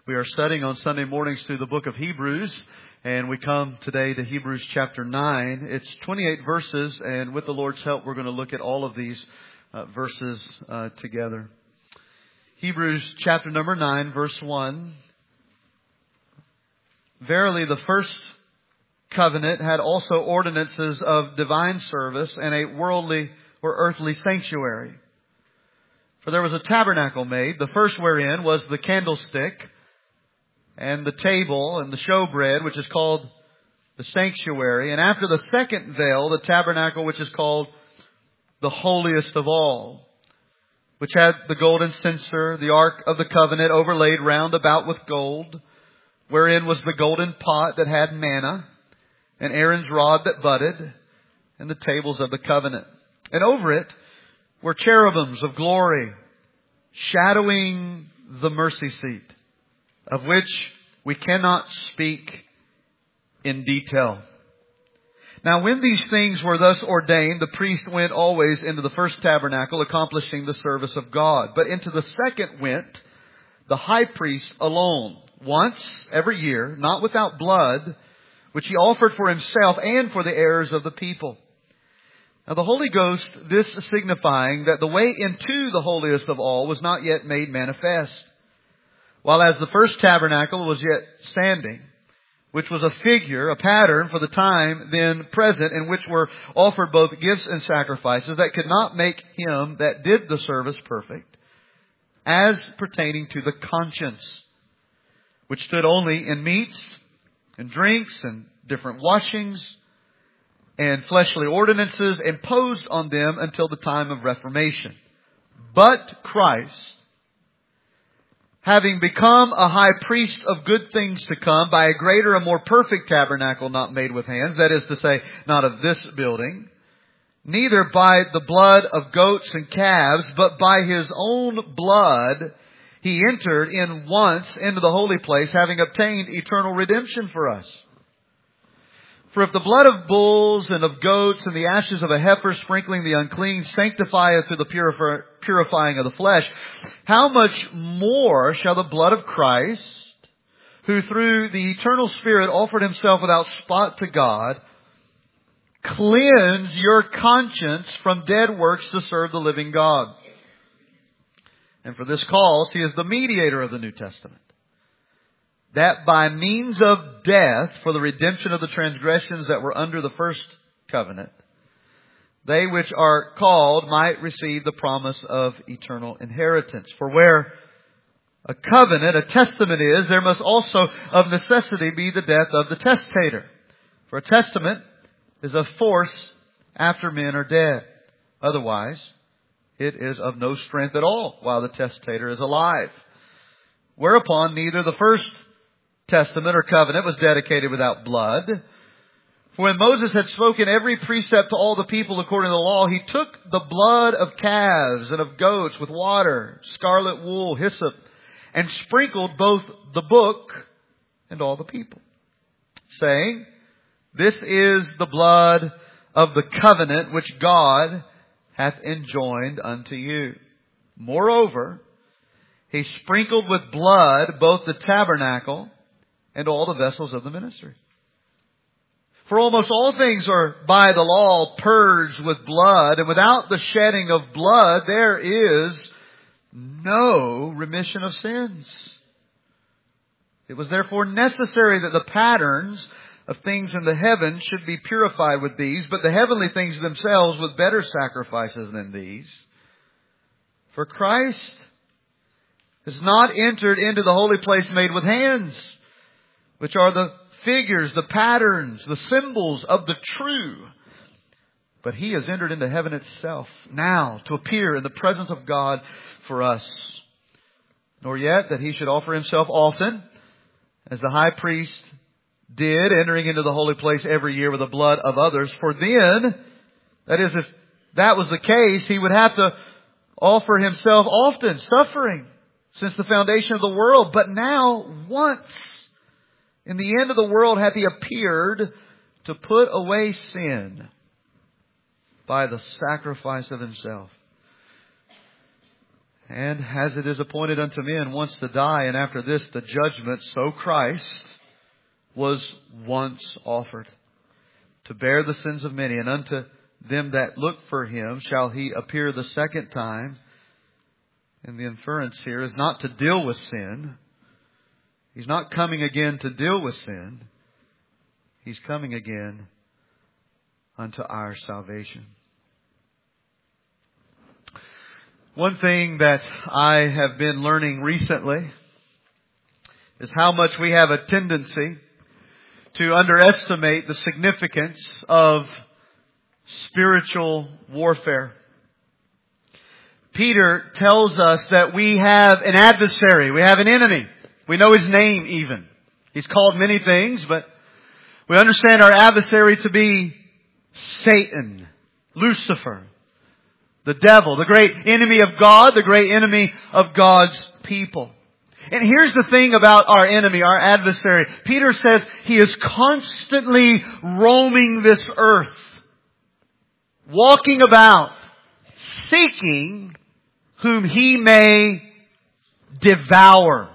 We are studying on Sunday mornings through the book of Hebrews, and we come today to Hebrews chapter 9. It's 28 verses, and with the Lord's help, we're going to look at all of these verses together. Hebrews chapter number 9, verse 1. Verily, the first covenant had also ordinances of divine service and a worldly or earthly sanctuary. For there was a tabernacle made, the first wherein was the candlestick, and the table and the showbread, which is called the sanctuary. And after the second veil, the tabernacle, which is called the holiest of all, which had the golden censer, the ark of the covenant overlaid round about with gold, wherein was the golden pot that had manna, and Aaron's rod that budded, and the tables of the covenant. And over it were cherubims of glory, shadowing the mercy seat, of which we cannot speak in detail. Now when these things were thus ordained, the priest went always into the first tabernacle, accomplishing the service of God. But into the second went the high priest alone, once every year, not without blood, which he offered for himself and for the errors of the people. Now the Holy Ghost, this signifying that the way into the holiest of all was not yet made manifest, while as the first tabernacle was yet standing, which was a figure, a pattern for the time then present, in which were offered both gifts and sacrifices that could not make him that did the service perfect, as pertaining to the conscience, which stood only in meats and drinks and different washings and fleshly ordinances imposed on them until the time of Reformation. But Christ, having become a high priest of good things to come by a greater and more perfect tabernacle not made with hands, that is to say, not of this building, neither by the blood of goats and calves, but by His own blood, He entered in once into the holy place, having obtained eternal redemption for us. For if the blood of bulls and of goats and the ashes of a heifer sprinkling the unclean sanctifieth to the purifying of the flesh, how much more shall the blood of Christ, who through the eternal Spirit offered Himself without spot to God, cleanse your conscience from dead works to serve the living God? And for this cause He is the mediator of the New Testament, that by means of death, for the redemption of the transgressions that were under the first covenant, they which are called might receive the promise of eternal inheritance. For where a covenant, a testament is, there must also of necessity be the death of the testator. For a testament is of force after men are dead. Otherwise, it is of no strength at all while the testator is alive. Whereupon neither the first testament or covenant was dedicated without blood. For when Moses had spoken every precept to all the people according to the law, he took the blood of calves and of goats with water, scarlet wool, hyssop, and sprinkled both the book and all the people, saying, This is the blood of the covenant which God hath enjoined unto you. Moreover, he sprinkled with blood both the tabernacle and all the vessels of the ministry. For almost all things are by the law purged with blood, and without the shedding of blood there is no remission of sins. It was therefore necessary that the patterns of things in the heavens should be purified with these, but the heavenly things themselves with better sacrifices than these. For Christ has not entered into the holy place made with hands, which are the figures, the patterns, the symbols of the true. But He has entered into heaven itself, now to appear in the presence of God for us. Nor yet that He should offer Himself often, as the high priest did, entering into the holy place every year with the blood of others. For then, that is, if that was the case, He would have to offer Himself often, suffering since the foundation of the world. But now, once, in the end of the world, hath He appeared to put away sin by the sacrifice of Himself. And as it is appointed unto men once to die, and after this the judgment, so Christ was once offered to bear the sins of many, and unto them that look for Him shall He appear the second time. And the inference here is not to deal with sin. He's not coming again to deal with sin. He's coming again unto our salvation. One thing that I have been learning recently is how much we have a tendency to underestimate the significance of spiritual warfare. Peter tells us that we have an adversary. We have an enemy. We know his name even. He's called many things, but we understand our adversary to be Satan, Lucifer, the devil, the great enemy of God, the great enemy of God's people. And here's the thing about our enemy, our adversary. Peter says he is constantly roaming this earth, walking about, seeking whom he may devour.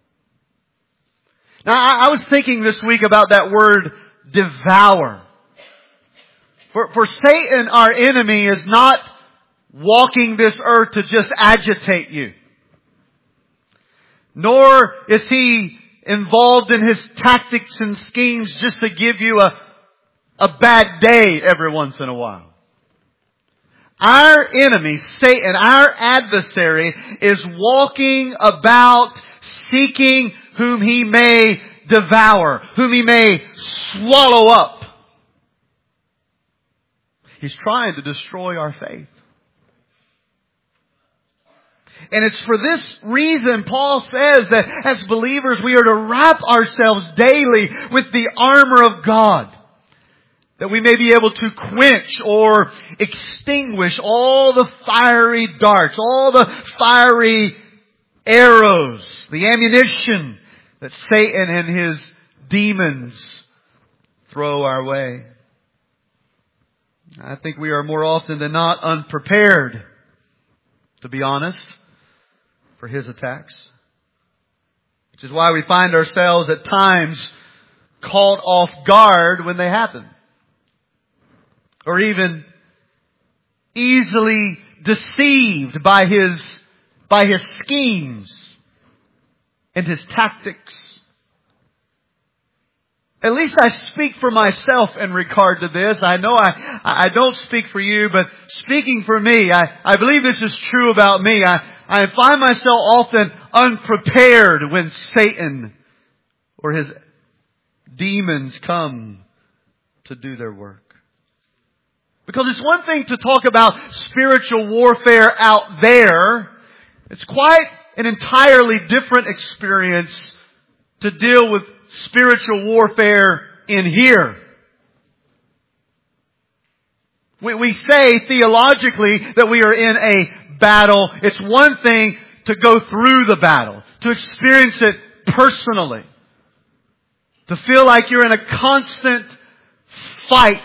Now, I was thinking this week about that word devour. For Satan, our enemy, is not walking this earth to just agitate you. Nor is he involved in his tactics and schemes just to give you a bad day every once in a while. Our enemy, Satan, our adversary, is walking about seeking whom he may devour, whom he may swallow up. He's trying to destroy our faith. And it's for this reason Paul says that as believers we are to wrap ourselves daily with the armor of God, that we may be able to quench or extinguish all the fiery darts, all the fiery arrows, the ammunition that Satan and his demons throw our way. I think we are more often than not unprepared, to be honest, for his attacks. Which is why we find ourselves at times caught off guard when they happen. Or even easily deceived by his schemes and his tactics. At least I speak for myself in regard to this. I know I don't speak for you, but speaking for me, I believe this is true about me. I find myself often unprepared when Satan or his demons come to do their work. Because it's one thing to talk about spiritual warfare out there. It's quite an entirely different experience to deal with spiritual warfare in here. We say theologically that we are in a battle. It's one thing to go through the battle, to experience it personally, to feel like you're in a constant fight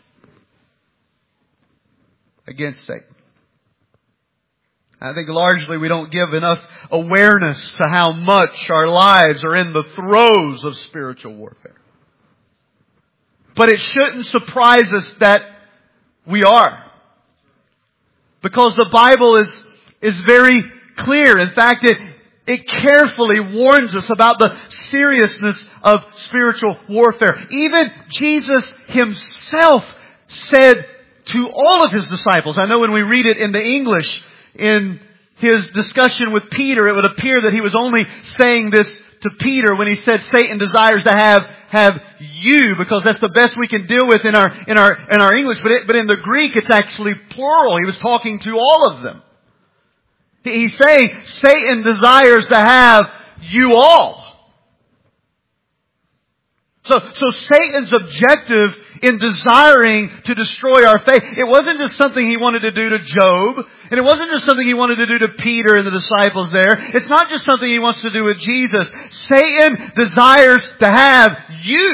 against Satan. I think largely we don't give enough awareness to how much our lives are in the throes of spiritual warfare. But it shouldn't surprise us that we are. Because the Bible is very clear. In fact, it carefully warns us about the seriousness of spiritual warfare. Even Jesus Himself said to all of His disciples, I know when we read it in the English, in His discussion with Peter, it would appear that He was only saying this to Peter when He said Satan desires to have you, because that's the best we can deal with in our English. But in the Greek, it's actually plural. He was talking to all of them. He's saying Satan desires to have you all. So Satan's objective in desiring to destroy our faith, it wasn't just something he wanted to do to Job, and it wasn't just something he wanted to do to Peter and the disciples there. It's not just something he wants to do with Jesus. Satan desires to have you.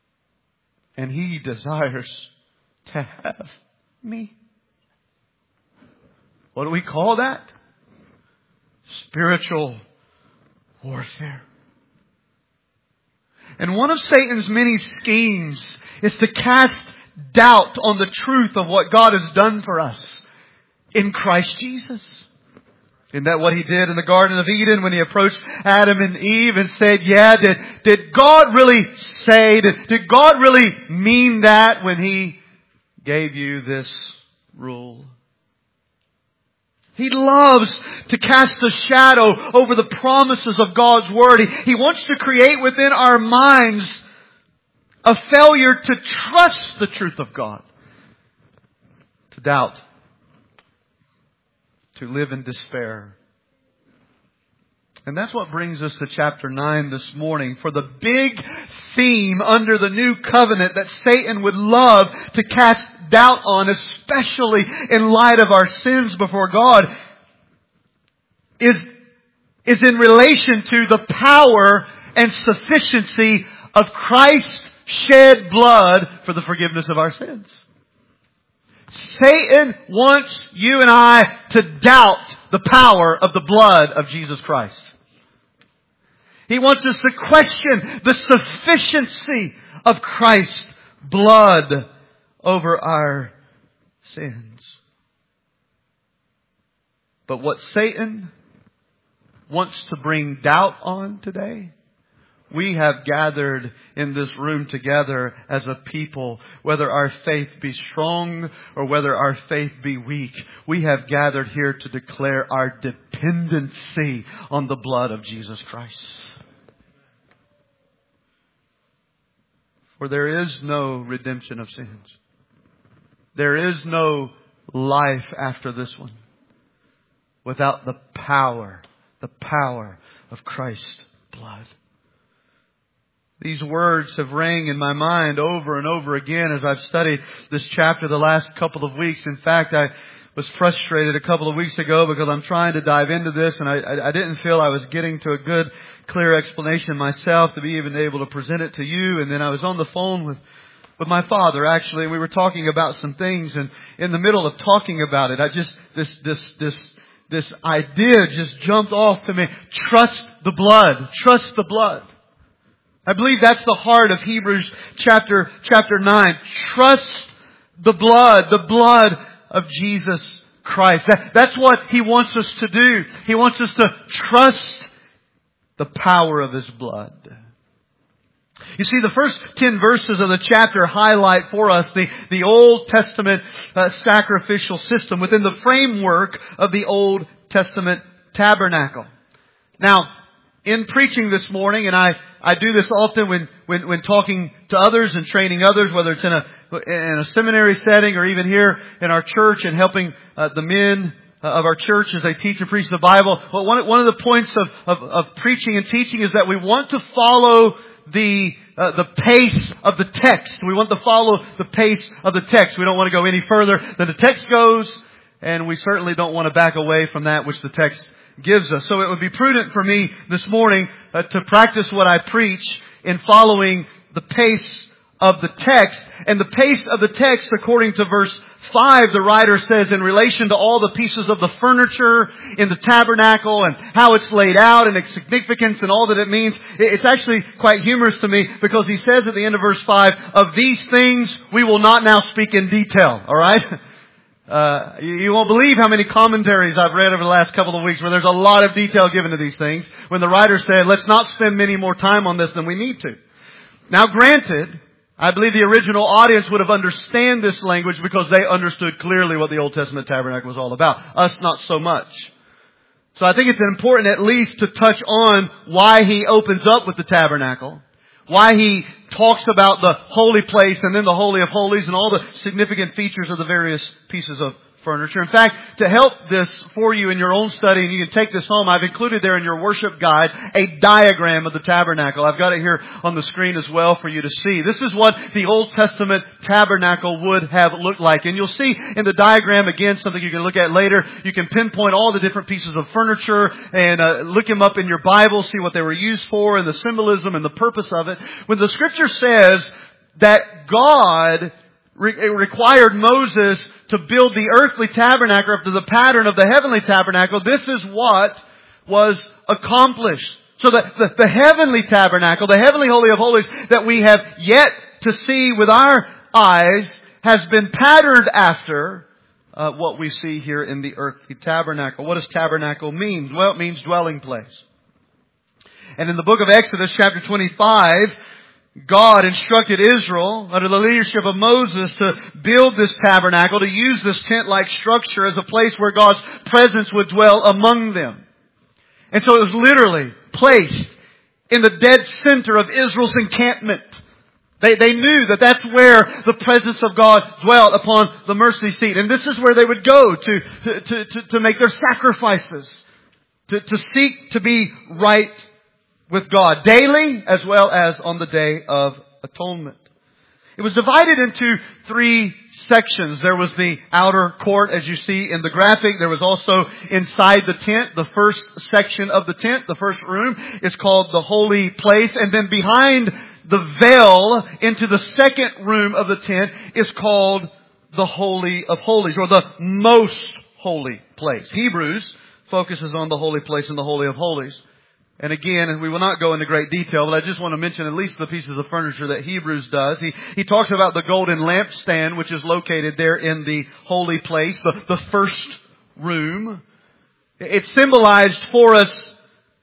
And he desires to have me. What do we call that? Spiritual warfare. And one of Satan's many schemes is to cast doubt on the truth of what God has done for us in Christ Jesus. Isn't that what He did in the Garden of Eden when He approached Adam and Eve and said, yeah, did God really say, did God really mean that when He gave you this rule? He loves to cast a shadow over the promises of God's Word. He wants to create within our minds a failure to trust the truth of God, to doubt, to live in despair. And that's what brings us to chapter 9 this morning. For the big theme under the new covenant that Satan would love to cast doubt on, especially in light of our sins before God, is in relation to the power and sufficiency of Christ's shed blood for the forgiveness of our sins. Satan wants you and I to doubt the power of the blood of Jesus Christ. He wants us to question the sufficiency of Christ's blood over our sins. But what Satan wants to bring doubt on today, we have gathered in this room together as a people, whether our faith be strong or whether our faith be weak. We have gathered here to declare our dependency on the blood of Jesus Christ. For there is no redemption of sins. There is no life after this one without the power of Christ's blood. These words have rang in my mind over and over again as I've studied this chapter the last couple of weeks. In fact, I was frustrated a couple of weeks ago because I'm trying to dive into this and I didn't feel I was getting to a good, clear explanation myself to be even able to present it to you. And then I was on the phone with my father, actually, and we were talking about some things, and in the middle of talking about it, this idea just jumped off to me. Trust the blood. Trust the blood. I believe that's the heart of Hebrews chapter 9. Trust the blood of Jesus Christ. That's what He wants us to do. He wants us to trust the power of His blood. You see, the first 10 verses of the chapter highlight for us the Old Testament sacrificial system within the framework of the Old Testament tabernacle. Now, in preaching this morning, and I do this often when talking to others and training others, whether it's in a seminary setting or even here in our church and helping the men of our church as they teach and preach the Bible. Well, one of the points of preaching and teaching is that we want to follow the pace of the text. We want to follow the pace of the text. We don't want to go any further than the text goes, and we certainly don't want to back away from that which the text gives us. So it would be prudent for me this morning to practice what I preach in following the pace of the text. And the pace of the text, according to verse 5, the writer says, in relation to all the pieces of the furniture in the tabernacle and how it's laid out and its significance and all that it means, it's actually quite humorous to me because he says at the end of verse 5, of these things we will not now speak in detail. All right? You won't believe how many commentaries I've read over the last couple of weeks where there's a lot of detail given to these things when the writer said, let's not spend many more time on this than we need to. Now granted, I believe the original audience would have understood this language because they understood clearly what the Old Testament tabernacle was all about. Us, not so much. So I think it's important at least to touch on why he opens up with the tabernacle, why he talks about the holy place and then the Holy of Holies and all the significant features of the various pieces of furniture. In fact, to help this for you in your own study, and you can take this home, I've included there in your worship guide a diagram of the tabernacle. I've got it here on the screen as well for you to see. This is what the Old Testament tabernacle would have looked like. And you'll see in the diagram, again, something you can look at later, you can pinpoint all the different pieces of furniture and look them up in your Bible, see what they were used for and the symbolism and the purpose of it. When the Scripture says that God required Moses to build the earthly tabernacle after the pattern of the heavenly tabernacle, this is what was accomplished. So that the heavenly tabernacle, the heavenly Holy of Holies that we have yet to see with our eyes has been patterned after what we see here in the earthly tabernacle. What does tabernacle mean? Well, it means dwelling place. And in the book of Exodus, chapter 25, God instructed Israel, under the leadership of Moses, to build this tabernacle, to use this tent-like structure as a place where God's presence would dwell among them. And so it was literally placed in the dead center of Israel's encampment. They knew that that's where the presence of God dwelt, upon the mercy seat. And this is where they would go to make their sacrifices, to seek to be right with God daily as well as on the Day of Atonement. It was divided into 3 sections. There was the outer court, as you see in the graphic. There was also inside the tent, the first section of the tent, the first room is called the holy place. And then behind the veil into the second room of the tent is called the Holy of Holies, or the most holy place. Hebrews focuses on the holy place and the Holy of Holies. And again, we will not go into great detail, but I just want to mention at least the pieces of furniture that Hebrews does. He talks about the golden lampstand, which is located there in the holy place, the first room. It symbolized for us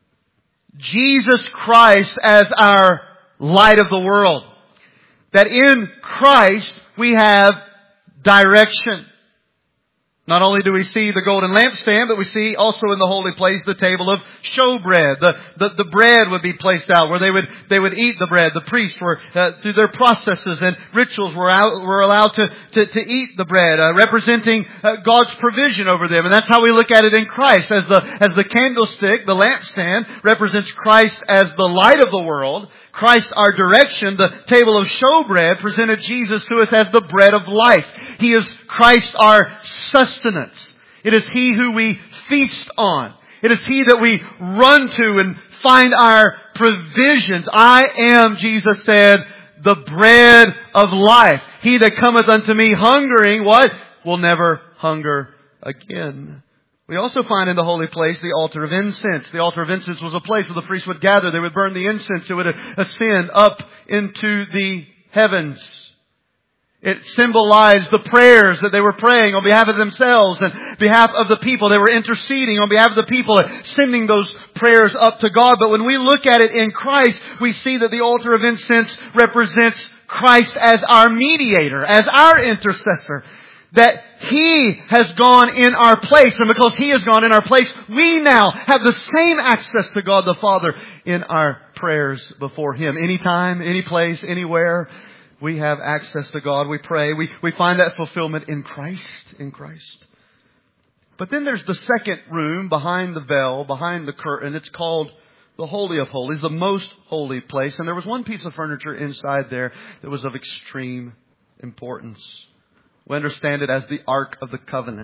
Jesus Christ as our light of the world. That in Christ we have direction. Not only do we see the golden lampstand, but we see also in the holy place the table of showbread. The bread would be placed out where they would eat the bread. The priests were through their processes and rituals were allowed to eat the bread, representing God's provision over them. And that's how we look at it in Christ. As the candlestick, the lampstand, represents Christ as the light of the world. Christ our direction. The table of showbread presented Jesus to us as the bread of life. He is Christ our sustenance. It is He who we feast on. It is He that we run to and find our provisions. I am, Jesus said, the bread of life. He that cometh unto me hungering, what? Will never hunger again. We also find in the holy place the altar of incense. The altar of incense was a place where the priests would gather. They would burn the incense. It would ascend up into the heavens. It symbolized the prayers that they were praying on behalf of themselves and behalf of the people. They were interceding on behalf of the people, sending those prayers up to God. But when we look at it in Christ, we see that the altar of incense represents Christ as our mediator, as our intercessor. That He has gone in our place. And because He has gone in our place, we now have the same access to God the Father in our prayers before Him. Anytime, any place, anywhere, we have access to God. We pray. We find that fulfillment in Christ. In Christ. But then there's the second room behind the veil, behind the curtain. It's called the Holy of Holies, the most holy place. And there was one piece of furniture inside there that was of extreme importance. We understand it as the Ark of the Covenant.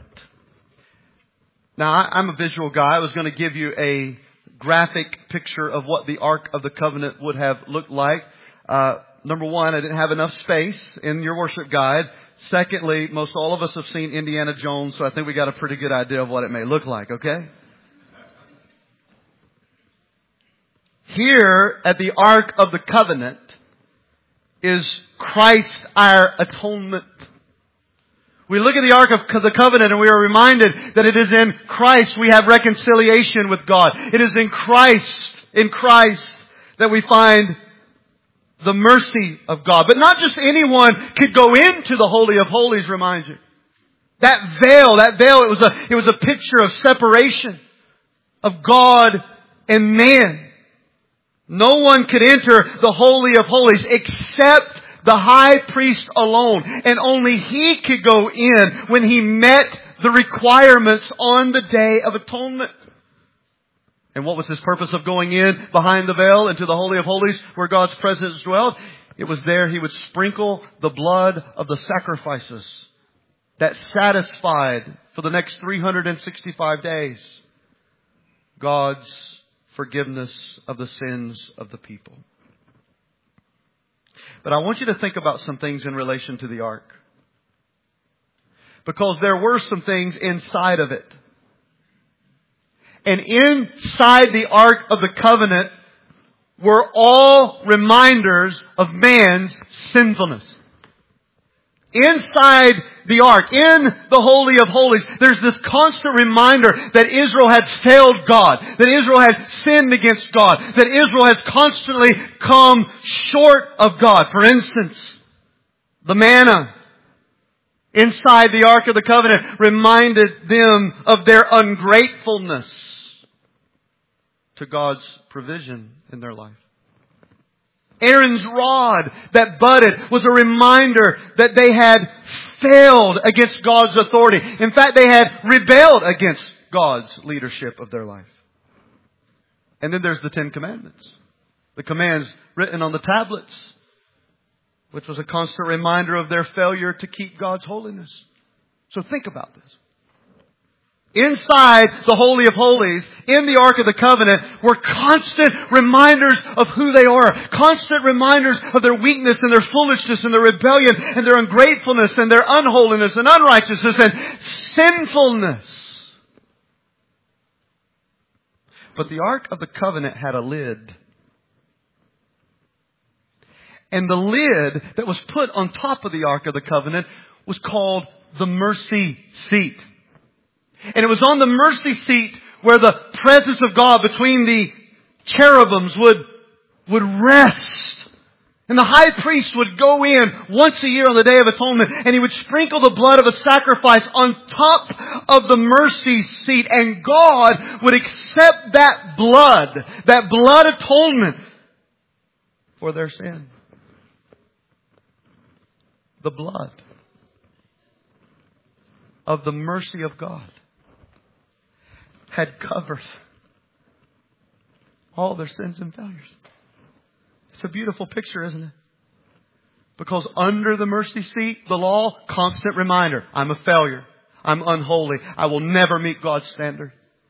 Now, I'm a visual guy. I was going to give you a graphic picture of what the Ark of the Covenant would have looked like. Number one, I didn't have enough space in your worship guide. Secondly, most all of us have seen Indiana Jones, so I think we got a pretty good idea of what it may look like, okay? Here at the Ark of the Covenant is Christ our atonement. We look at the Ark of the Covenant and we are reminded that it is in Christ we have reconciliation with God. It is in Christ that we find the mercy of God. But not just anyone could go into the Holy of Holies, remind you. That veil, it was a picture of separation of God and man. No one could enter the Holy of Holies except the high priest alone. And only he could go in when he met the requirements on the Day of Atonement. And what was his purpose of going in behind the veil into the Holy of Holies where God's presence dwelled? It was there he would sprinkle the blood of the sacrifices that satisfied for the next 365 days God's forgiveness of the sins of the people. But I want you to think about some things in relation to the ark. because there were some things inside of it. And inside the Ark of the Covenant were all reminders of man's sinfulness. Inside the Ark, in the Holy of Holies, there's this constant reminder that Israel had failed God, that Israel had sinned against God, that Israel has constantly come short of God. For instance, the manna inside the Ark of the Covenant reminded them of their ungratefulness to God's provision in their life. Aaron's rod that budded was a reminder that they had failed against God's authority. In fact, they had rebelled against God's leadership of their life. And then there's the 10 Commandments. The commands written on the tablets, which was a constant reminder of their failure to keep God's holiness. So think about this. Inside the Holy of Holies, in the Ark of the Covenant, were constant reminders of who they are. Constant reminders of their weakness and their foolishness and their rebellion and their ungratefulness and their unholiness and unrighteousness and sinfulness. But the Ark of the Covenant had a lid. And the lid that was put on top of the Ark of the Covenant was called the mercy seat. And it was on the mercy seat where the presence of God between the cherubims would rest. And the high priest would go in once a year on the Day of Atonement and he would sprinkle the blood of a sacrifice on top of the mercy seat. And God would accept that blood atonement for their sin. The blood of the mercy of God had covered all their sins and failures. It's a beautiful picture, isn't it? Because under the mercy seat, the law, constant reminder. I'm a failure. I'm unholy. I will never meet God's standard.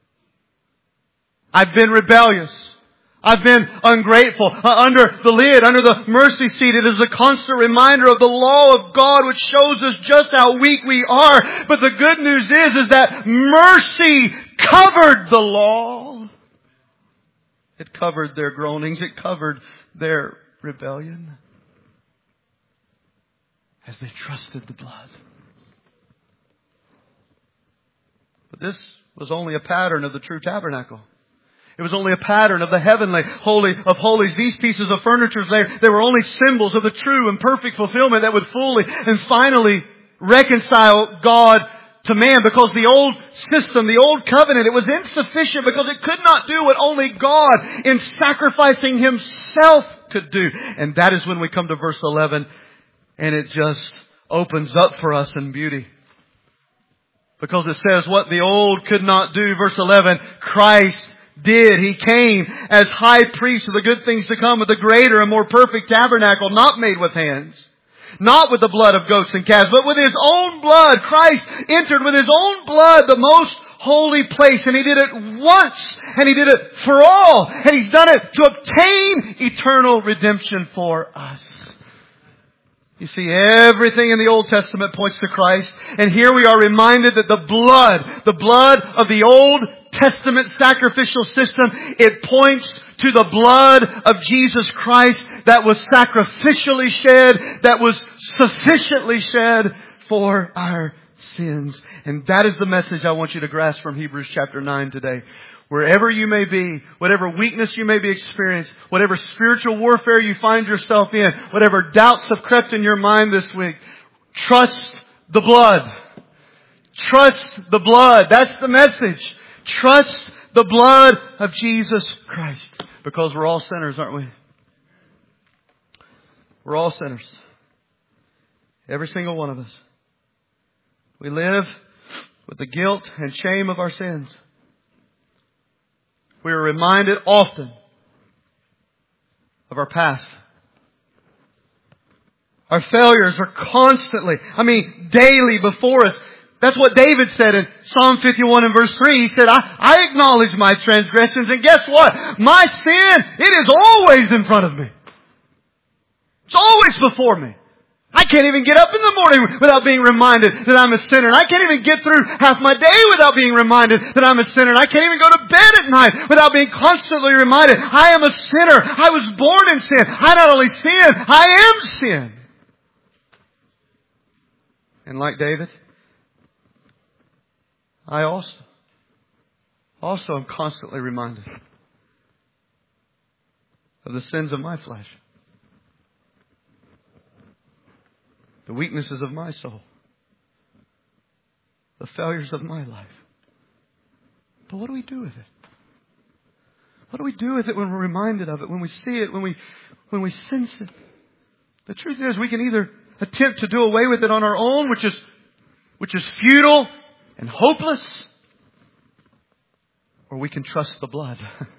I've been rebellious. I've been ungrateful. Under the lid, under the mercy seat, it is a constant reminder of the law of God which shows us just how weak we are. But the good news is that mercy covered the law. It covered their groanings. It covered their rebellion. As they trusted the blood. But this was only a pattern of the true tabernacle. It was only a pattern of the heavenly Holy of Holies. These pieces of furniture, they were only symbols of the true and perfect fulfillment that would fully and finally reconcile God to man. Because the old system, the old covenant, it was insufficient because it could not do what only God in sacrificing Himself could do. And that is when we come to verse 11 and it just opens up for us in beauty. Because it says what the old could not do. Verse 11, Christ did. He came as high priest of the good things to come with a greater and more perfect tabernacle, not made with hands, not with the blood of goats and calves, but with His own blood. Christ entered with His own blood the most holy place, and He did it once, and He did it for all, and He's done it to obtain eternal redemption for us. You see, everything in the Old Testament points to Christ. And here we are reminded that the blood of the Old Testament sacrificial system, it points to the blood of Jesus Christ that was sacrificially shed, that was sufficiently shed for our sins. And that is the message I want you to grasp from Hebrews chapter 9 today. Wherever you may be, whatever weakness you may be experiencing, whatever spiritual warfare you find yourself in, whatever doubts have crept in your mind this week, trust the blood. Trust the blood. That's the message. Trust the blood of Jesus Christ. Because we're all sinners, aren't we? We're all sinners. Every single one of us. We live with the guilt and shame of our sins. We are reminded often of our past. Our failures are constantly, daily before us. That's what David said in Psalm 51 and verse 3. He said, I acknowledge my transgressions, and guess what? My sin, it is always in front of me. It's always before me. I can't even get up in the morning without being reminded that I'm a sinner. And I can't even get through half my day without being reminded that I'm a sinner. And I can't even go to bed at night without being constantly reminded, I am a sinner. I was born in sin. I not only sin, I am sin. And like David, I also am constantly reminded of the sins of my flesh, the weaknesses of my soul, the failures of my life. But what do we do with it? What do we do with it when we're reminded of it, when we see it, when we sense it? The truth is, we can either attempt to do away with it on our own, which is futile and hopeless, or we can trust the blood.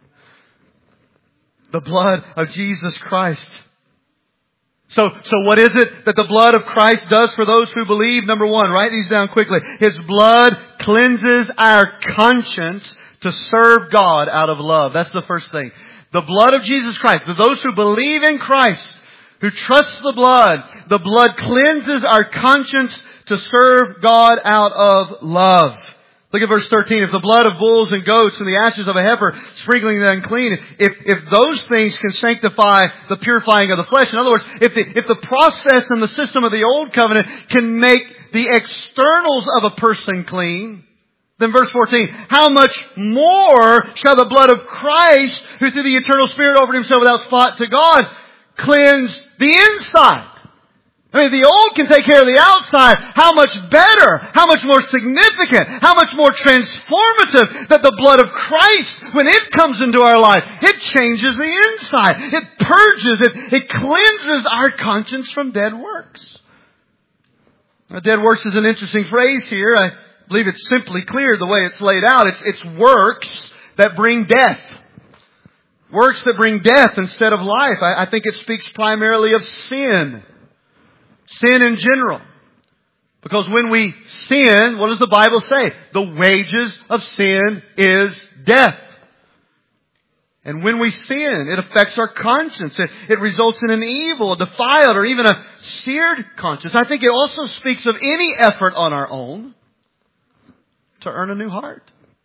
The blood of Jesus Christ. So what is it that the blood of Christ does for those who believe? Number one, write these down quickly. His blood cleanses our conscience to serve God out of love. That's the first thing. The blood of Jesus Christ, for those who believe in Christ, who trust the blood cleanses our conscience to serve God out of love. Look at verse 13. If the blood of bulls and goats and the ashes of a heifer sprinkling the unclean, if those things can sanctify the purifying of the flesh, in other words, if the process and the system of the old covenant can make the externals of a person clean, then verse 14, how much more shall the blood of Christ, who through the eternal Spirit offered Himself without spot to God, cleanse the inside? I mean, the old can take care of the outside. How much better, how much more significant, how much more transformative that the blood of Christ, when it comes into our life, it changes the inside. It purges, it cleanses our conscience from dead works. Now, dead works is an interesting phrase here. I believe it's simply clear the way it's laid out. It's works that bring death. Works that bring death instead of life. I think it speaks primarily of sin. Sin in general. Because when we sin, what does the Bible say? The wages of sin is death. And when we sin, it affects our conscience. It results in an evil, a defiled, or even a seared conscience. I think it also speaks of any effort on our own to earn a new heart.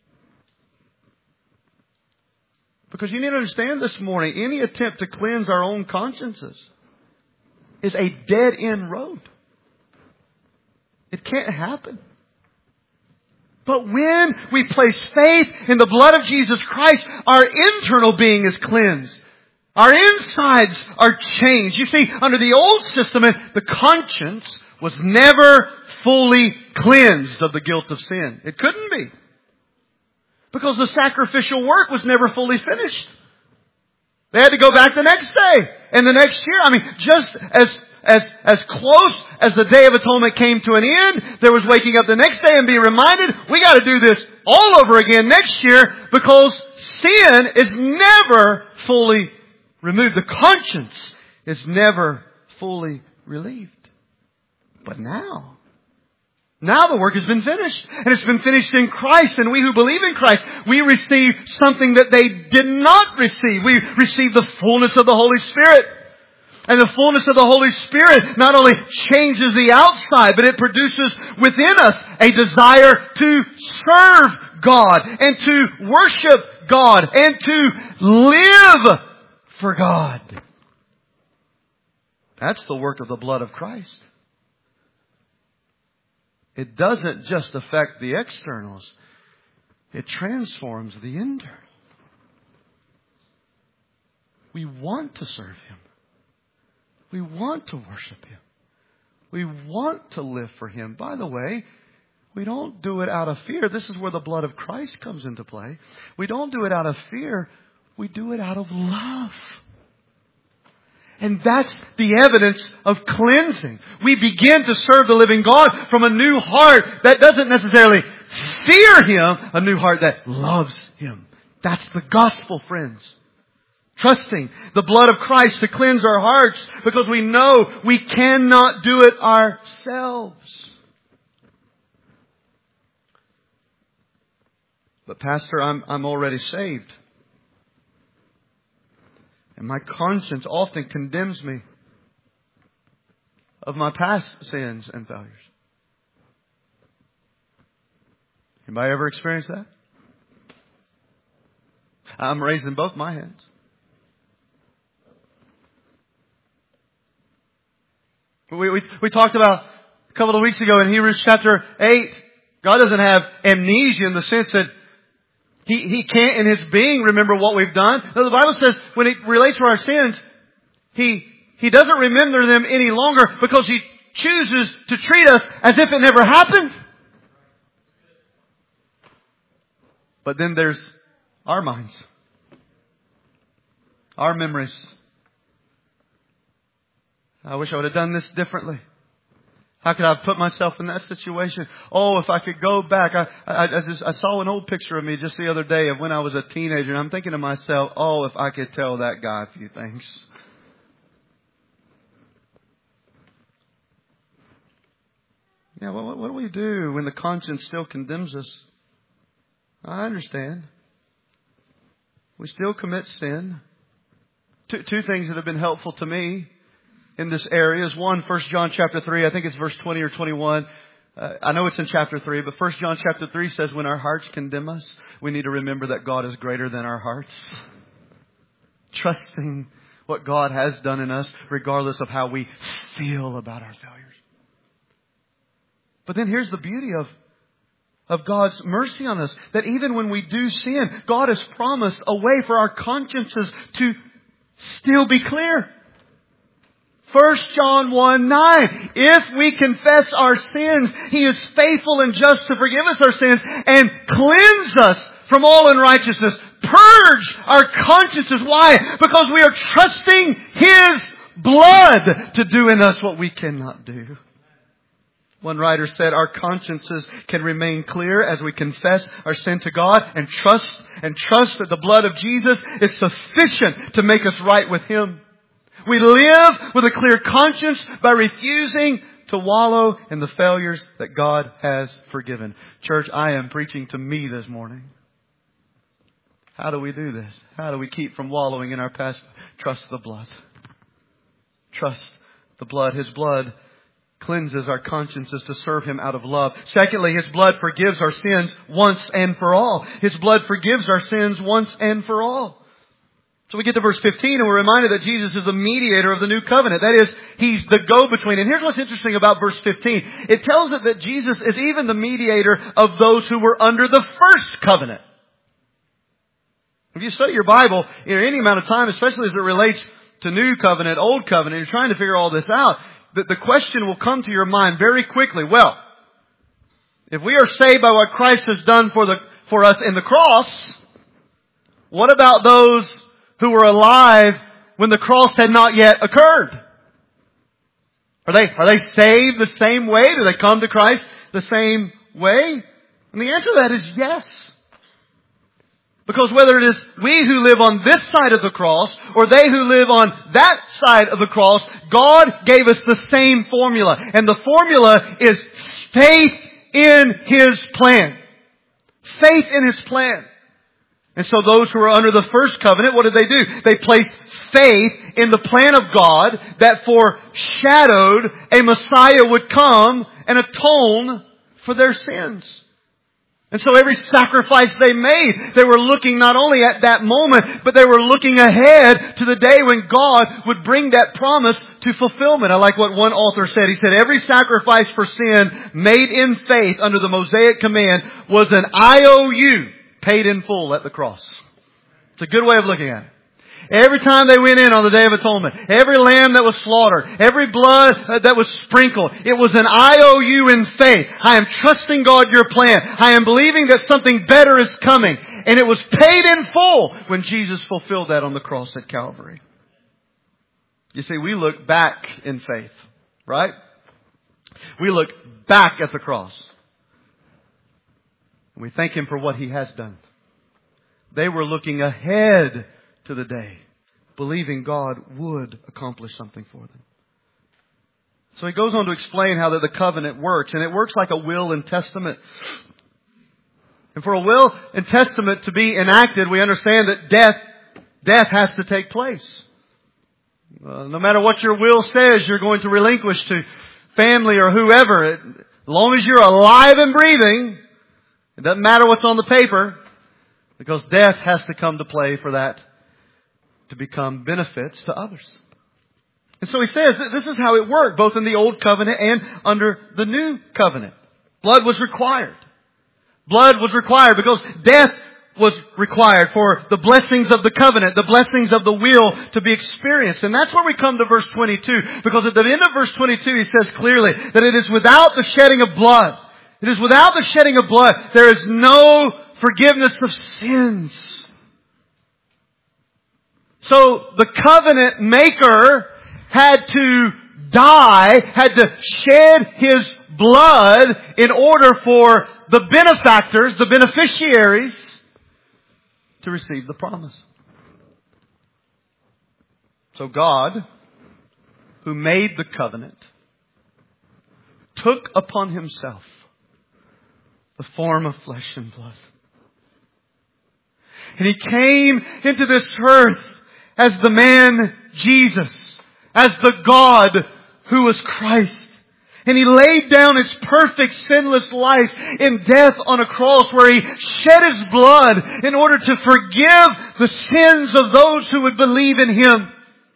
Because you need to understand this morning, any attempt to cleanse our own consciences is a dead-end road. It can't happen. But when we place faith in the blood of Jesus Christ, our internal being is cleansed. Our insides are changed. You see, under the Old Testament, the conscience was never fully cleansed of the guilt of sin. It couldn't be. Because the sacrificial work was never fully finished. They had to go back the next day and the next year. I mean, just as close as the Day of Atonement came to an end, there was waking up the next day and being reminded, we got to do this all over again next year because sin is never fully removed. The conscience is never fully relieved. But now the work has been finished. And it's been finished in Christ. And we who believe in Christ, we receive something that they did not receive. We receive the fullness of the Holy Spirit. And the fullness of the Holy Spirit not only changes the outside, but it produces within us a desire to serve God and to worship God and to live for God. That's the work of the blood of Christ. It doesn't just affect the externals. It transforms the internal. We want to serve Him. We want to worship Him. We want to live for Him. By the way, we don't do it out of fear. This is where the blood of Christ comes into play. We don't do it out of fear. We do it out of love. And that's the evidence of cleansing. We begin to serve the living God from a new heart that doesn't necessarily fear Him, a new heart that loves Him. That's the gospel, friends. Trusting the blood of Christ to cleanse our hearts because we know we cannot do it ourselves. But Pastor, I'm already saved. And my conscience often condemns me. of my past sins and failures. Anybody ever experienced that? I'm raising both my hands. We talked about a couple of weeks ago in Hebrews chapter 8, God doesn't have amnesia in the sense that He can't in His being remember what we've done. No, the Bible says when it relates to our sins, He doesn't remember them any longer because He chooses to treat us as if it never happened. But then there's our minds. Our memories. I wish I would have done this differently. How could I have put myself in that situation? Oh, if I could go back. I saw an old picture of me just the other day of when I was a teenager. And I'm thinking to myself, oh, if I could tell that guy a few things. Yeah, what do we do when the conscience still condemns us? I understand. We still commit sin. Two things that have been helpful to me in this area is one, 1 John chapter 3, I think it's verse 20 or 21. I know it's in chapter 3, but 1 John chapter 3 says when our hearts condemn us, we need to remember that God is greater than our hearts. Trusting what God has done in us, regardless of how we feel about our failures. But then here's the beauty of God's mercy on us, that even when we do sin, God has promised a way for our consciences to still be clear. 1 John 1:9. If we confess our sins, He is faithful and just to forgive us our sins and cleanse us from all unrighteousness. Purge our consciences. Why? Because we are trusting His blood to do in us what we cannot do. One writer said, our consciences can remain clear as we confess our sin to God and trust that the blood of Jesus is sufficient to make us right with Him. We live with a clear conscience by refusing to wallow in the failures that God has forgiven. Church, I am preaching to me this morning. How do we do this? How do we keep from wallowing in our past? Trust the blood. Trust the blood. His blood cleanses our consciences to serve Him out of love. Secondly, His blood forgives our sins once and for all. His blood forgives our sins once and for all. So we get to verse 15 and we're reminded that Jesus is the mediator of the new covenant. That is, He's the go-between. And here's what's interesting about verse 15. It tells us that Jesus is even the mediator of those who were under the first covenant. If you study your Bible in any amount of time, especially as it relates to new covenant, old covenant, you're trying to figure all this out, the question will come to your mind very quickly. Well, if we are saved by what Christ has done for us in the cross, what about those who were alive when the cross had not yet occurred? Are they saved the same way? Do they come to Christ the same way? And the answer to that is yes. Because whether it is we who live on this side of the cross or they who live on that side of the cross, God gave us the same formula. And the formula is faith in His plan. Faith in His plan. And so those who are under the first covenant, what did they do? They placed faith in the plan of God that foreshadowed a Messiah would come and atone for their sins. And so every sacrifice they made, they were looking not only at that moment, but they were looking ahead to the day when God would bring that promise to fulfillment. I like what one author said. He said, every sacrifice for sin made in faith under the Mosaic command was an IOU paid in full at the cross. It's a good way of looking at it. Every time they went in on the Day of Atonement, every lamb that was slaughtered, every blood that was sprinkled, it was an IOU in faith. I am trusting God your plan. I am believing that something better is coming. And it was paid in full when Jesus fulfilled that on the cross at Calvary. You see, we look back in faith, right? We look back at the cross. And we thank Him for what He has done. They were looking ahead to the day, believing God would accomplish something for them. So he goes on to explain how the covenant works. And it works like a will and testament. And for a will and testament to be enacted, we understand that death has to take place. No matter what your will says, you're going to relinquish to family or whoever. As long as you're alive and breathing, it doesn't matter what's on the paper, because death has to come to play for that to become benefits to others. And so he says that this is how it worked, both in the Old Covenant and under the New Covenant. Blood was required. Blood was required because death was required for the blessings of the covenant, the blessings of the will to be experienced. And that's where we come to verse 22, because at the end of verse 22 he says clearly that it is without the shedding of blood. It is without the shedding of blood. There is no forgiveness of sins. So the covenant maker had to die, had to shed his blood in order for the benefactors, the beneficiaries, to receive the promise. So God, who made the covenant, took upon himself the form of flesh and blood. And he came into this earth as the man Jesus, as the God who was Christ. And he laid down his perfect sinless life in death on a cross, where he shed his blood in order to forgive the sins of those who would believe in him.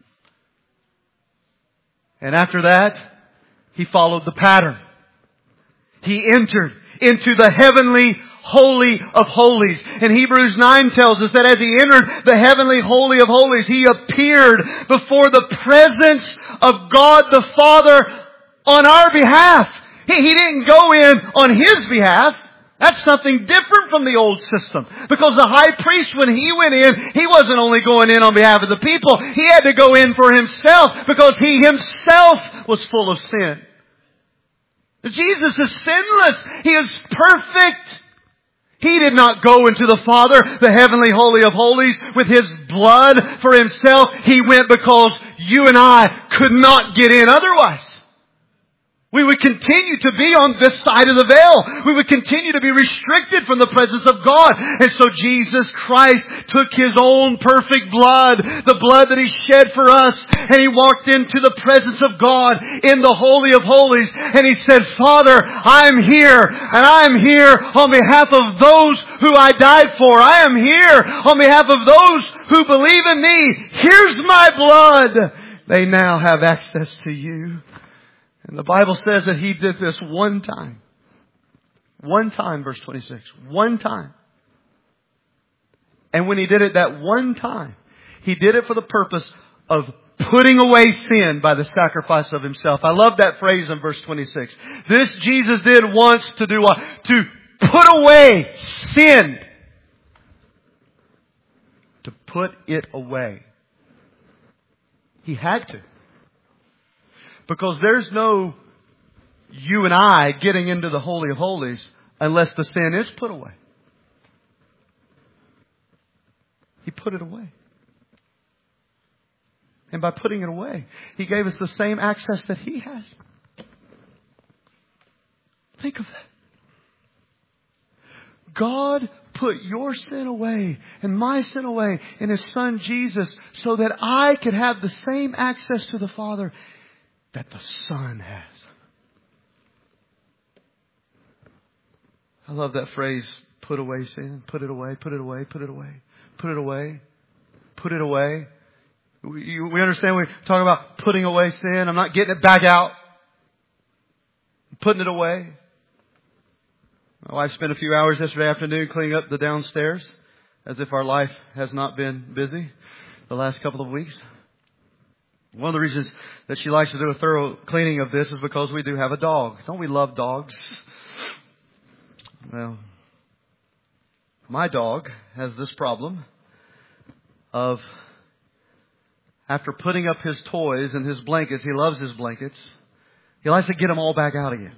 And after that, he followed the pattern. He entered into the heavenly Holy of Holies. And Hebrews 9 tells us that as he entered the heavenly Holy of Holies, he appeared before the presence of God the Father on our behalf. He didn't go in on his behalf. That's something different from the old system. Because the high priest, when he went in, he wasn't only going in on behalf of the people. He had to go in for himself, because he himself was full of sin. Jesus is sinless. He is perfect. He did not go into the Father, the heavenly Holy of Holies, with his blood for himself. He went because you and I could not get in otherwise. We would continue to be on this side of the veil. We would continue to be restricted from the presence of God. And so Jesus Christ took his own perfect blood, the blood that he shed for us, and he walked into the presence of God in the Holy of Holies. And he said, Father, I'm here, and I'm here on behalf of those who I died for. I am here on behalf of those who believe in me. Here's my blood. They now have access to you. And the Bible says that he did this one time. One time, verse 26. One time. And when he did it that one time, he did it for the purpose of putting away sin by the sacrifice of himself. I love that phrase in verse 26. This Jesus did once to do what? To put away sin. To put it away. He had to. Because there's no you and I getting into the Holy of Holies unless the sin is put away. He put it away. And by putting it away, he gave us the same access that he has. Think of that. God put your sin away and my sin away in his Son Jesus, so that I could have the same access to the Father that the Son has. I love that phrase, put away sin, put it away, put it away, put it away, put it away, put it away. We understand when we talk about putting away sin. I'm not getting it back out. I'm putting it away. My wife spent a few hours yesterday afternoon cleaning up the downstairs, as if our life has not been busy the last couple of weeks. One of the reasons that she likes to do a thorough cleaning of this is because we do have a dog. Don't we love dogs? Well, my dog has this problem of, after putting up his toys and his blankets, he loves his blankets, he likes to get them all back out again.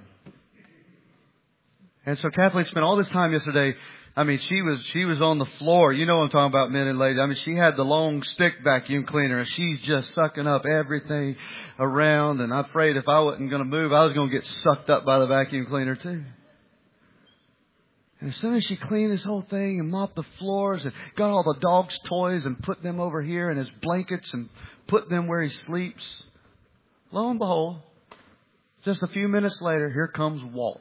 And so Kathleen spent all this time yesterday. I mean, she was on the floor. You know what I'm talking about, men and ladies. I mean, she had the long stick vacuum cleaner, and she's just sucking up everything around. And I'm afraid if I wasn't going to move, I was going to get sucked up by the vacuum cleaner too. And as soon as she cleaned this whole thing and mopped the floors and got all the dog's toys and put them over here in his blankets and put them where he sleeps, lo and behold, just a few minutes later, here comes Walt.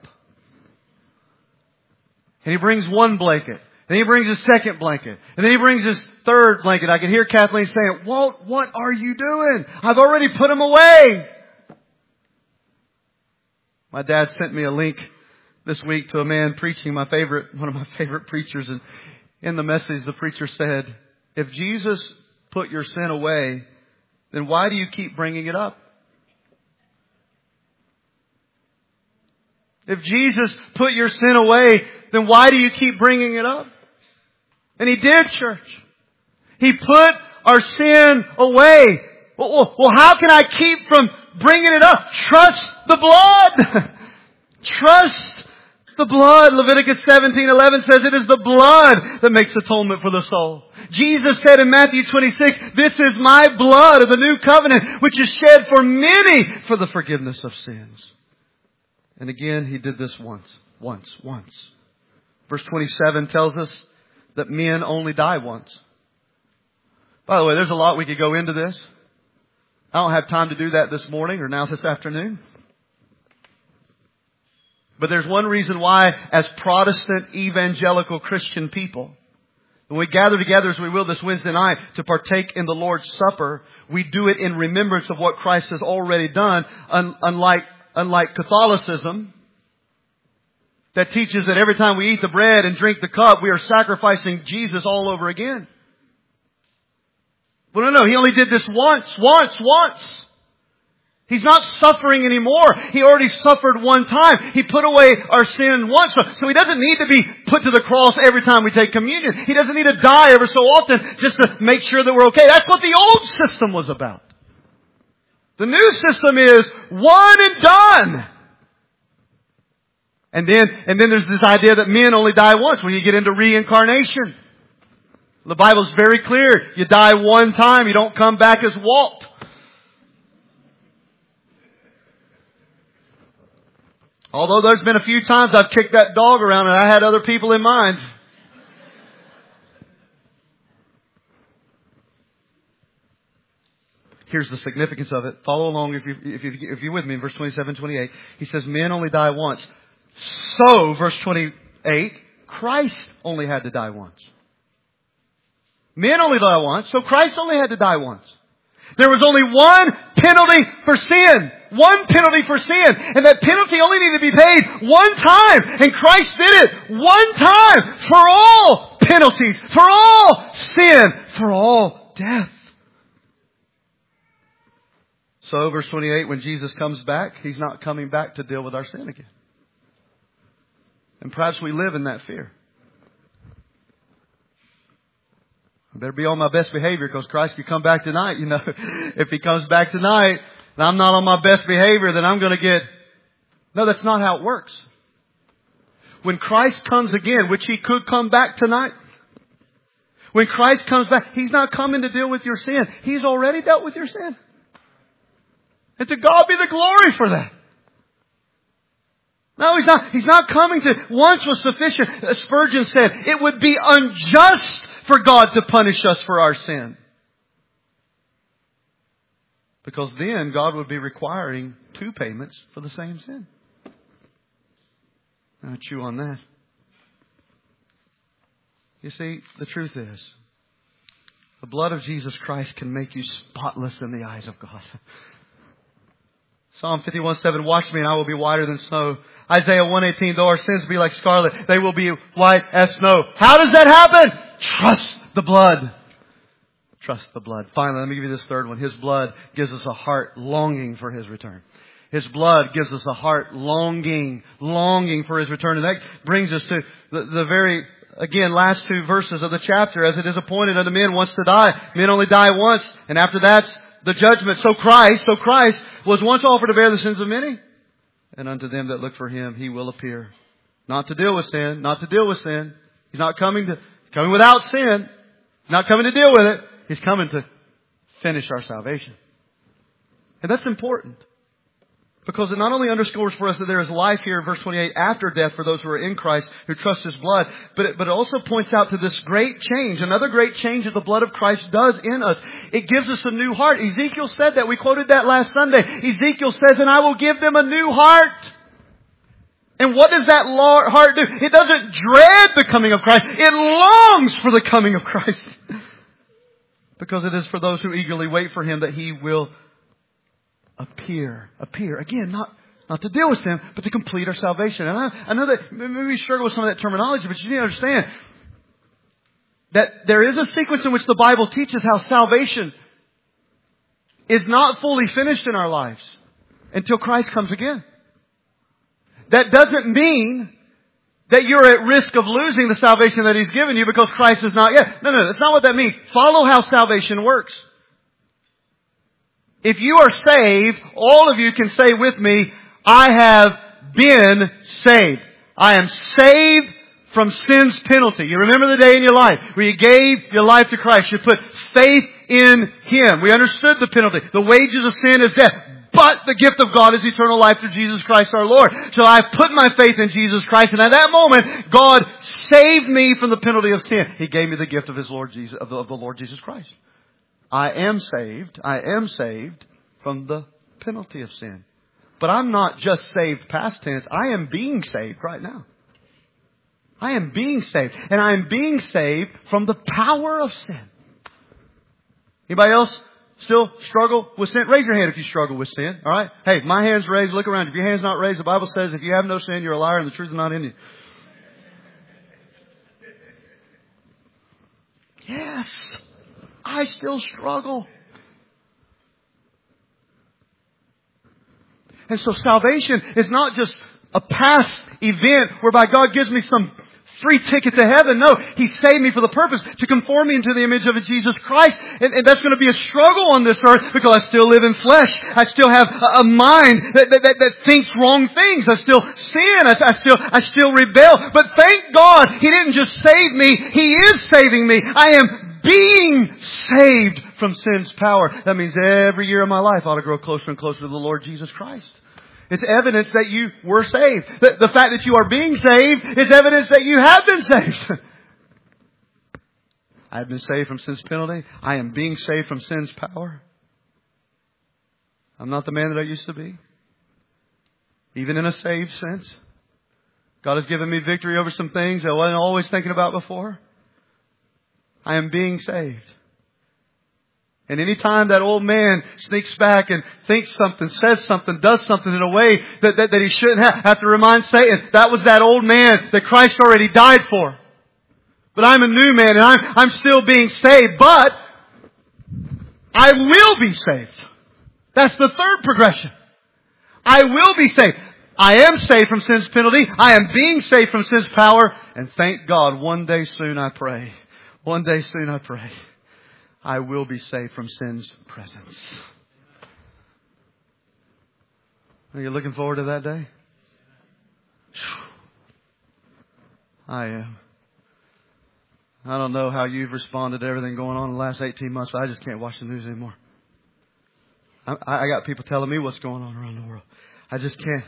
And he brings one blanket. Then he brings his second blanket. And then he brings his third blanket. I can hear Kathleen saying, Walt, what are you doing? I've already put them away. My dad sent me a link this week to a man preaching one of my favorite preachers. And in the message, the preacher said, if Jesus put your sin away, then why do you keep bringing it up? If Jesus put your sin away, then why do you keep bringing it up? And He did, church. He put our sin away. Well, how can I keep from bringing it up? Trust the blood. Trust the blood. Leviticus 17:11 says it is the blood that makes atonement for the soul. Jesus said in Matthew 26, this is my blood of the new covenant, which is shed for many for the forgiveness of sins. And again, He did this once. Verse 27 tells us that men only die once. By the way, there's a lot we could go into this. I don't have time to do that this morning or now this afternoon. But there's one reason why, as Protestant evangelical Christian people, when we gather together as we will this Wednesday night to partake in the Lord's Supper, we do it in remembrance of what Christ has already done, unlike Catholicism, that teaches that every time we eat the bread and drink the cup, we are sacrificing Jesus all over again. Well, no, He only did this once. He's not suffering anymore. He already suffered one time. He put away our sin once. So He doesn't need to be put to the cross every time we take communion. He doesn't need to die ever so often just to make sure that we're okay. That's what the old system was about. The new system is one and done. And then there's this idea that men only die once when you get into reincarnation. The Bible's very clear. You die one time, you don't come back as Walt. Although there's been a few times I've kicked that dog around and I had other people in mind. Here's the significance of it. Follow along if you're with me in verse 27, 28. He says, men only die once. So, verse 28, Christ only had to die once. Men only die once, so Christ only had to die once. There was only one penalty for sin. One penalty for sin. And that penalty only needed to be paid one time. And Christ did it one time for all penalties, for all sin, for all death. So, verse 28, when Jesus comes back, He's not coming back to deal with our sin again. And perhaps we live in that fear. I better be on my best behavior because Christ could come back tonight. If He comes back tonight and I'm not on my best behavior, then I'm going to get... No, that's not how it works. When Christ comes again, which He could come back tonight. When Christ comes back, He's not coming to deal with your sin. He's already dealt with your sin. And to God be the glory for that. No, He's not coming to... Once was sufficient. Spurgeon said, it would be unjust for God to punish us for our sin. Because then God would be requiring two payments for the same sin. Now chew on that. You see, the truth is, the blood of Jesus Christ can make you spotless in the eyes of God. Psalm 51:7, wash me and I will be whiter than snow. Isaiah 1:18, though our sins be like scarlet, they will be white as snow. How does that happen? Trust the blood. Trust the blood. Finally, let me give you this third one. His blood gives us a heart longing for His return. His blood gives us a heart longing for His return. And that brings us to the very, again, last two verses of the chapter. As it is appointed unto men once to die. Men only die once. And after that's the judgment. So Christ was once offered to bear the sins of many. And unto them that look for Him, He will appear. Not to deal with sin. He's not coming without sin. He's not coming to deal with it. He's coming to finish our salvation. And that's important. Because it not only underscores for us that there is life here in verse 28 after death for those who are in Christ, who trust His blood, but it also points out to this great change, another great change that the blood of Christ does in us. It gives us a new heart. Ezekiel said that. We quoted that last Sunday. Ezekiel says, and I will give them a new heart. And what does that heart do? It doesn't dread the coming of Christ. It longs for the coming of Christ. Because it is for those who eagerly wait for Him that He will appear. Again, not to deal with sin, but to complete our salvation. And I know that maybe we struggle with some of that terminology, but you need to understand that there is a sequence in which the Bible teaches how salvation is not fully finished in our lives until Christ comes again. That doesn't mean that you're at risk of losing the salvation that He's given you because Christ is not yet. No, that's not what that means. Follow how salvation works. If you are saved, all of you can say with me, I have been saved. I am saved from sin's penalty. You remember the day in your life where you gave your life to Christ. You put faith in Him. We understood the penalty. The wages of sin is death. But the gift of God is eternal life through Jesus Christ our Lord. So I put my faith in Jesus Christ, and at that moment, God saved me from the penalty of sin. He gave me the gift of His Lord Jesus, of the Lord Jesus Christ. I am saved from the penalty of sin. But I'm not just saved past tense. I am being saved right now. I am being saved. And I am being saved from the power of sin. Anybody else still struggle with sin? Raise your hand if you struggle with sin. All right? Hey, my hand's raised. Look around. If your hand's not raised, the Bible says if you have no sin, you're a liar and the truth is not in you. Yes. I still struggle. And so salvation is not just a past event whereby God gives me some free ticket to heaven. No, He saved me for the purpose to conform me into the image of Jesus Christ. And that's going to be a struggle on this earth because I still live in flesh. I still have a mind that thinks wrong things. I still sin. I still rebel. But thank God He didn't just save me. He is saving me. I am being saved from sin's power. That means every year of my life I ought to grow closer and closer to the Lord Jesus Christ. It's evidence that you were saved. The fact that you are being saved is evidence that you have been saved. I have been saved from sin's penalty. I am being saved from sin's power. I'm not the man that I used to be. Even in a saved sense. God has given me victory over some things I wasn't always thinking about before. I am being saved. And any time that old man sneaks back and thinks something, says something, does something in a way that he shouldn't have to remind Satan, that was that old man that Christ already died for. But I'm a new man and I'm still being saved, but I will be saved. That's the third progression. I will be saved. I am saved from sin's penalty. I am being saved from sin's power. And thank God, one day soon I pray. One day soon I pray. I will be saved from sin's presence. Are you looking forward to that day? I am. I don't know how you've responded to everything going on in the last 18 months, but I just can't watch the news anymore. I got people telling me what's going on around the world. I just can't.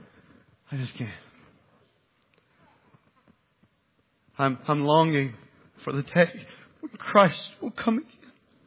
I'm longing for the day when Christ will come again.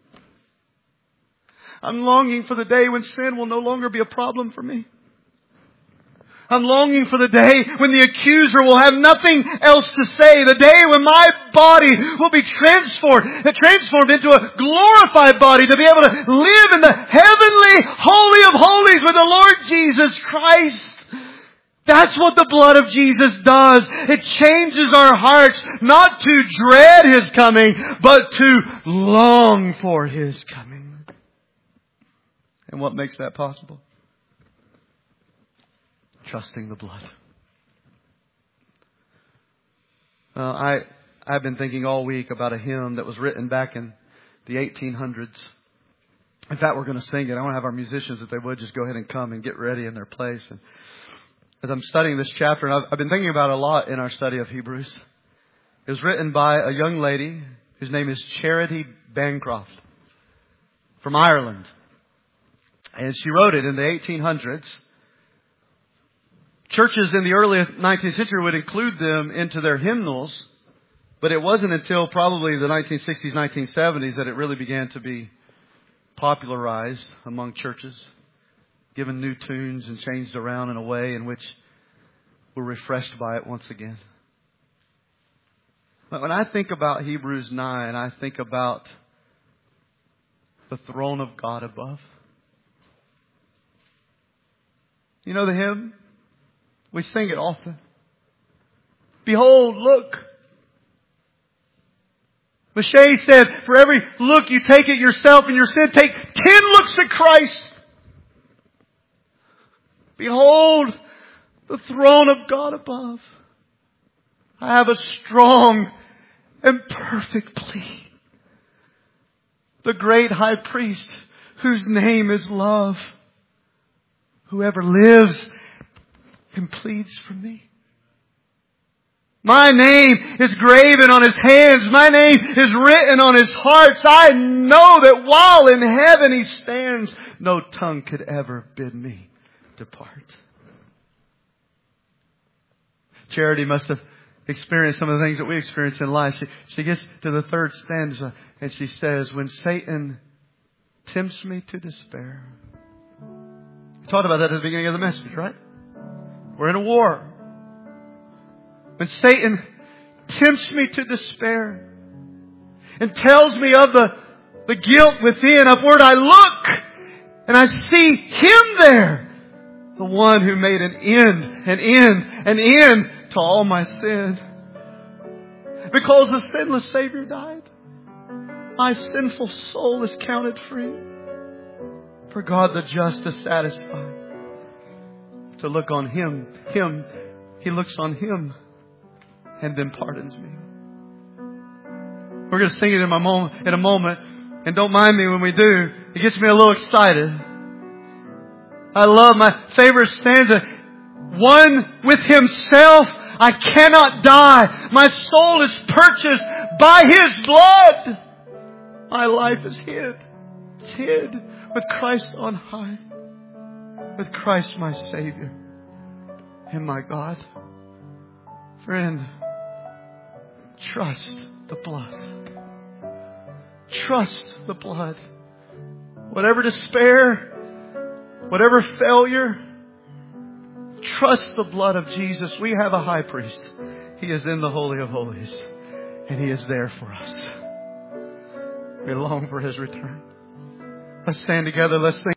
I'm longing for the day when sin will no longer be a problem for me. I'm longing for the day when the accuser will have nothing else to say. The day when my body will be transformed into a glorified body to be able to live in the heavenly holy of holies with the Lord Jesus Christ. That's what the blood of Jesus does. It changes our hearts not to dread His coming, but to long for His coming. And what makes that possible? Trusting the blood. I've been thinking all week about a hymn that was written back in the 1800s. In fact, we're going to sing it. I want to have our musicians, if they would, just go ahead and come and get ready in their place. And as I'm studying this chapter, and I've been thinking about it a lot in our study of Hebrews. It was written by a young lady whose name is Charity Bancroft from Ireland. And she wrote it in the 1800s. Churches in the early 19th century would include them into their hymnals, but it wasn't until probably the 1960s, 1970s that it really began to be popularized among churches, given new tunes and changed around in a way in which we're refreshed by it once again. But when I think about Hebrews 9, I think about the throne of God above. You know the hymn? We sing it often. Behold, look. Mache said, for every look you take at yourself and your sin, take 10 looks at Christ. Behold, the throne of God above. I have a strong and perfect plea. The great high priest, whose name is love, whoever lives and pleads for me. My name is graven on his hands. My name is written on his hearts. I know that while in heaven he stands, no tongue could ever bid me depart. Charity must have experienced some of the things that we experience in life. She gets to the third stanza and she says, when Satan tempts me to despair. We talked about that at the beginning of the message, right? We're in a war. When Satan tempts me to despair and tells me of the guilt within, upward I look and I see Him there, the one who made an end to all my sin. Because the sinless Savior died, my sinful soul is counted free. For God the just is satisfied to look on Him. He looks on Him and then pardons me. We're going to sing it in a moment. And don't mind me when we do. It gets me a little excited. I love my favorite stanza. One with Himself, I cannot die. My soul is purchased by His blood. My life is hid. It's hid with Christ on high. With Christ my Savior and my God. Friend, trust the blood. Trust the blood. Whatever despair, whatever failure, trust the blood of Jesus. We have a high priest. He is in the Holy of Holies. And He is there for us. We long for His return. Let's stand together. Let's sing.